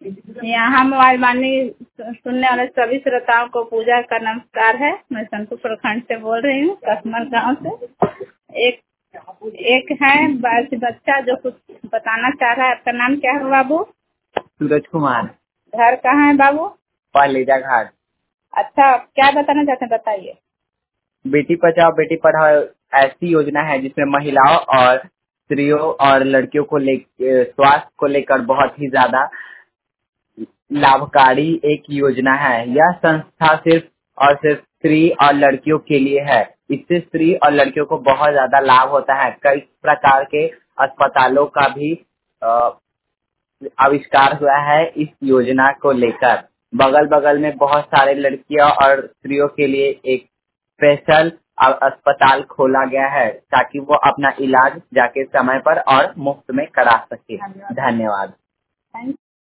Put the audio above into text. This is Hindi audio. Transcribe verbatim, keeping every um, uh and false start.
यहाँ मोबाइल वाणी सुनने वाले सभी श्रोताओं को पूजा का नमस्कार है। मैं संतू प्रखंड से बोल रही हूँ, कसमल गांव से। एक एक है बाल बच्चा जो कुछ बताना चाह रहा है। आपका नाम क्या है बाबू? सूरज कुमार। घर कहाँ है बाबू? पालीजा घाट। अच्छा, क्या बताना चाहते हैं, बताइए। बेटी बचाओ बेटी पढ़ाओ ऐसी योजना है जिसमें महिलाओं और स्त्रियों और लड़कियों को ले स्वास्थ्य को लेकर बहुत ही ज्यादा लाभकारी एक योजना है। यह संस्था सिर्फ और सिर्फ स्त्री और लड़कियों के लिए है। इससे स्त्री और लड़कियों को बहुत ज्यादा लाभ होता है। कई प्रकार के अस्पतालों का भी आविष्कार हुआ है इस योजना को लेकर। बगल बगल में बहुत सारे लड़कियों और स्त्रियों के लिए एक स्पेशल अस्पताल खोला गया है ताकि वो अपना इलाज जाके समय पर और मुफ्त में करा सके। धन्यवाद।